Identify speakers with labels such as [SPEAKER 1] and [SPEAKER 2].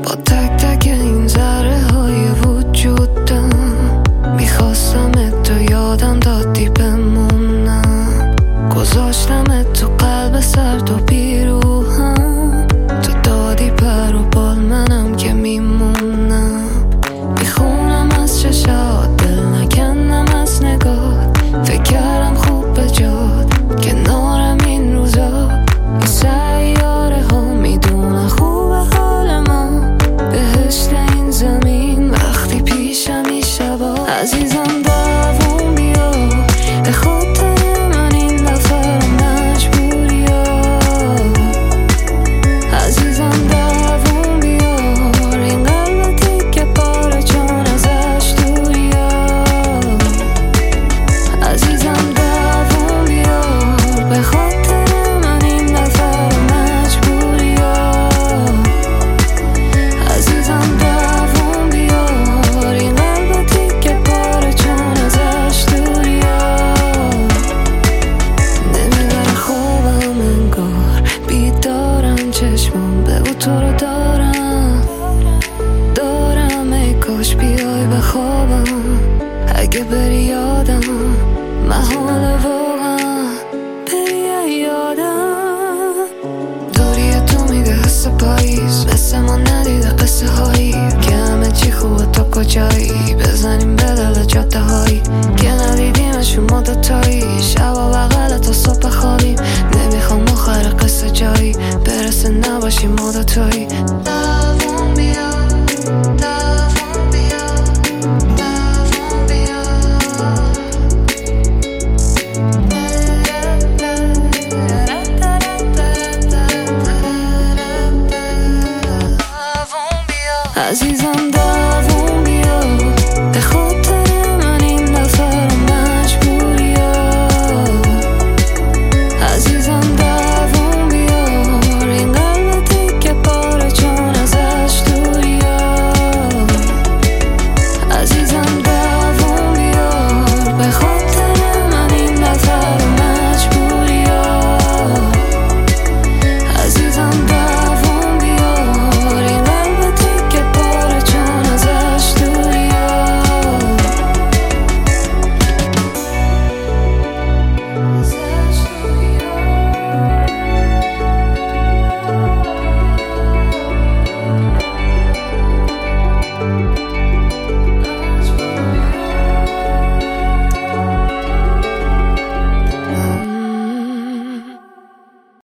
[SPEAKER 1] با تک تک این ذره های وجودم میخواستم تو یادم دادی بمونم، گذاشتم تو قلب سرد و بیروهم، تو دادی پر و بال منم که میمونم. میخونم از چشات دل نکنم از نگاه، فکر کردم خوب به جات کنارم این روزا. این سیاره ها میدونن خوب حال ما، بهشت این زمین وقتی پیشم این شبا. عزیزم دوام بیا به خاطر من این دفعه مجبوری ها. عزیزم دوام بیار این قلبتی که پاره چون ازش دوری ها. عزیزم دوام بیار به خاطر من این دفعه مجبوری ها. عزیزم دوام بیار این قلبتی که پاره چون ازش دوری ها. نمیبره خوابم انگار بیدارم، چشمم به تو رو دارم ای کاش بیای به خوابم. اگه بری یادم محاله واقعا بری یادم. دوری تو میده حس پاییز، مثل ما ندیده قصه هایی که همه چی خوبه تو کجایی. بزنیم به دل جاده هایی که ندیدیمشون ما دوتایی. شبا بغل تا صبح خوابیم، نمیخوام آخر قصه جایی برسه نباشیم ما دوتایی. دوام بیا دوام بیا دوام بیا. دوام بیا عزیزم